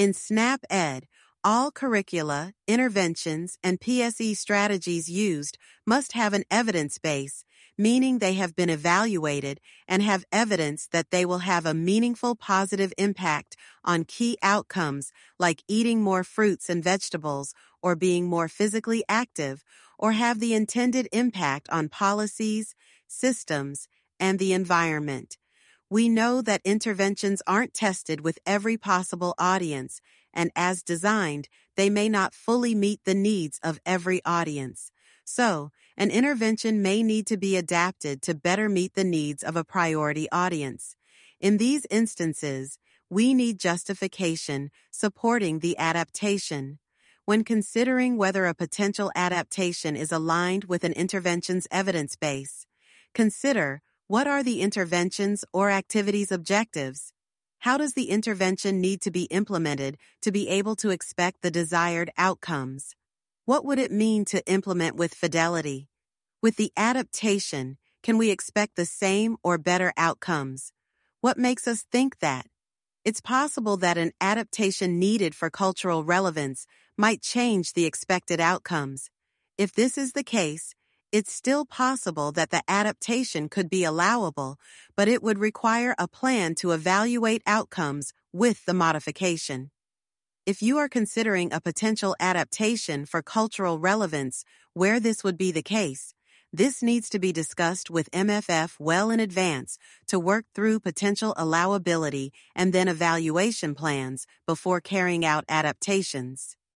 In SNAP Ed, all curricula, interventions, and PSE strategies used must have an evidence base, meaning they have been evaluated and have evidence that they will have a meaningful positive impact on key outcomes like eating more fruits and vegetables or being more physically active, or have the intended impact on policies, systems, and the environment. We know that interventions aren't tested with every possible audience, and as designed, they may not fully meet the needs of every audience. So, an intervention may need to be adapted to better meet the needs of a priority audience. In these instances, we need justification supporting the adaptation. When considering whether a potential adaptation is aligned with an intervention's evidence base, consider: what are the intervention's or activity's objectives? How does the intervention need to be implemented to be able to expect the desired outcomes? What would it mean to implement with fidelity? With the adaptation, can we expect the same or better outcomes? What makes us think that? It's possible that an adaptation needed for cultural relevance might change the expected outcomes. If this is the case, it's still possible that the adaptation could be allowable, but it would require a plan to evaluate outcomes with the modification. If you are considering a potential adaptation for cultural relevance where this would be the case, this needs to be discussed with MFF well in advance to work through potential allowability and then evaluation plans before carrying out adaptations.